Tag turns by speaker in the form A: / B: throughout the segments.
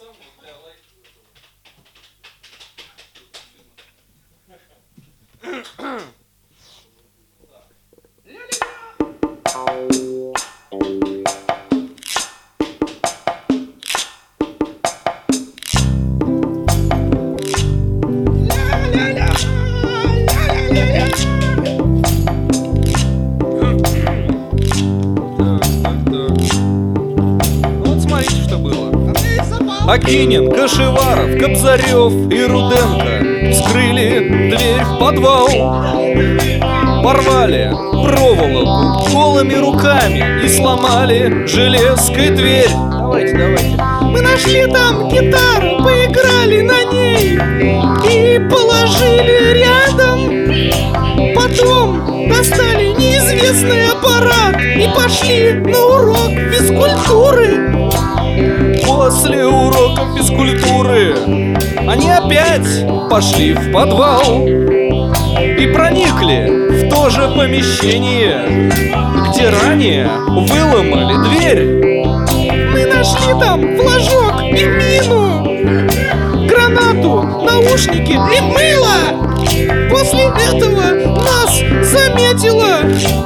A: Акинин, Кашеваров, Кобзарев и Руденко вскрыли дверь в подвал, порвали проволоку голыми руками и сломали железкой дверь. Давайте.
B: Мы нашли там гитару, поиграли на ней и положили рядом. Потом достали неизвестный аппарат и пошли на урок физкультуры.
A: После уроков физкультуры они опять пошли в подвал и проникли в то же помещение, где ранее выломали дверь.
B: Мы нашли там флажок и мину, гранату, наушники и мыло. После этого нас заметила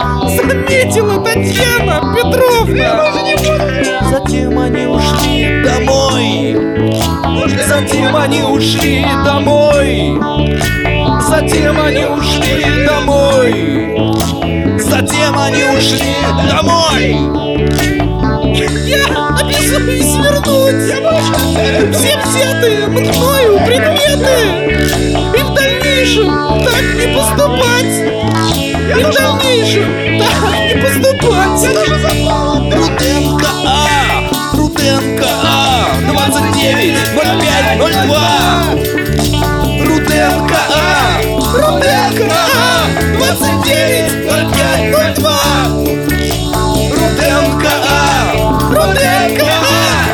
B: Татьяна Петровна.
A: Затем они ушли домой. Затем они ушли домой. Затем они ушли домой. Затем они ушли домой.
B: Я обязуюсь вернуть все взятые мною предметы и в дальнейшем так не поступать. И в дальнейшем так не поступать. Я даже запала.
A: Руденко А, Руденко А, 290502. Руденко А,
B: Руденко А, 290502.
A: Руденко А,
B: Руденко А,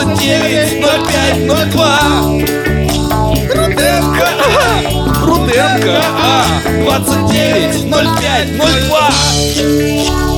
A: 290502. Руденко А, Руденко А, 290502.